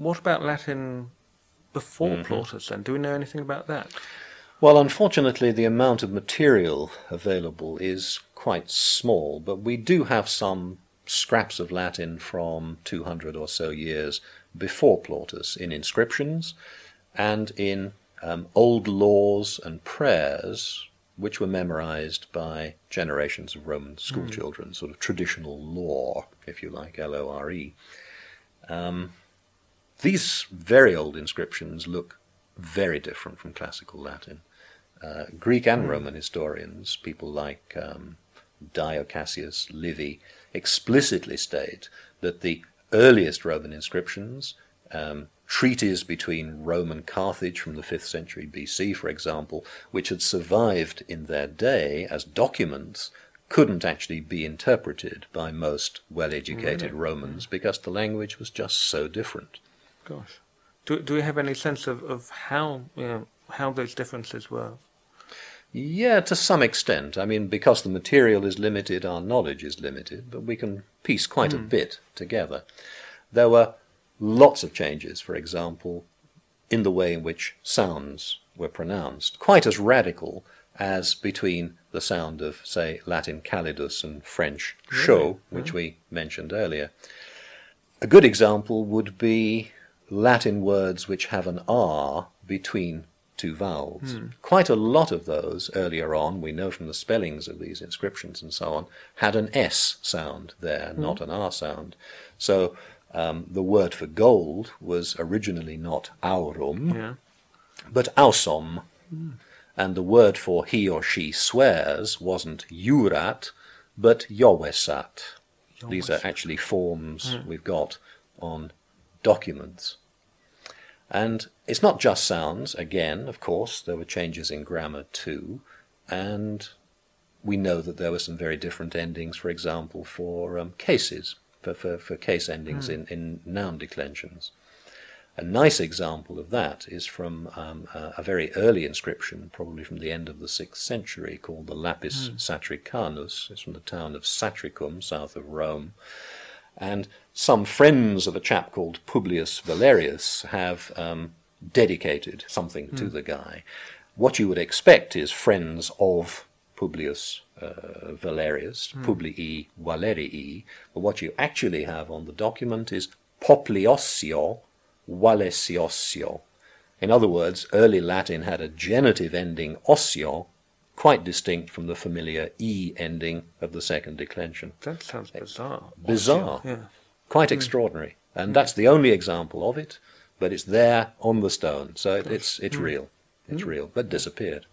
what about Latin before Plautus then? Do we know anything about that? Well, unfortunately, the amount of material available is quite small, but we do have some scraps of Latin from 200 or so years before Plautus in inscriptions and in old laws and prayers which were memorized by generations of Roman schoolchildren, sort of traditional lore, if you like, L-O-R-E. These very old inscriptions look very different from classical Latin. Greek and Roman historians, people like Dio Cassius Livy, explicitly state that the earliest Roman inscriptions, treaties between Rome and Carthage from the 5th century BC, for example, which had survived in their day as documents, couldn't actually be interpreted by most well-educated Romans because the language was just so different. Gosh. Do we have any sense of how those differences were? Yeah, to some extent. I mean, because the material is limited, our knowledge is limited, but we can piece quite a bit together. There were lots of changes, for example, in the way in which sounds were pronounced, quite as radical as between the sound of, say, Latin calidus and French chaud, which we mentioned earlier. A good example would be Latin words which have an R between two vowels. Quite a lot of those earlier on, we know from the spellings of these inscriptions and so on, had an S sound there, not an R sound. So the word for gold was originally not aurum, but ausom. And the word for he or she swears wasn't jurat, but jovesat. These are actually forms we've got on documents. And it's not just sounds. Again, of course, there were changes in grammar too. And we know that there were some very different endings, for example, for cases, for case endings in noun declensions. A nice example of that is from a very early inscription, probably from the end of the 6th century, called the Lapis Satricanus. It's from the town of Satricum, south of Rome. And some friends of a chap called Publius Valerius have dedicated something to the guy. What you would expect is friends of Publius Valerius, Publii Valerii, but what you actually have on the document is Popliossio Valesiosio. In other words, early Latin had a genitive ending ossio, quite distinct from the familiar E ending of the second declension. That sounds bizarre. Bizarre. Yeah. Quite extraordinary. And that's the only example of it, but it's there on the stone. So it's real. It's real, but disappeared.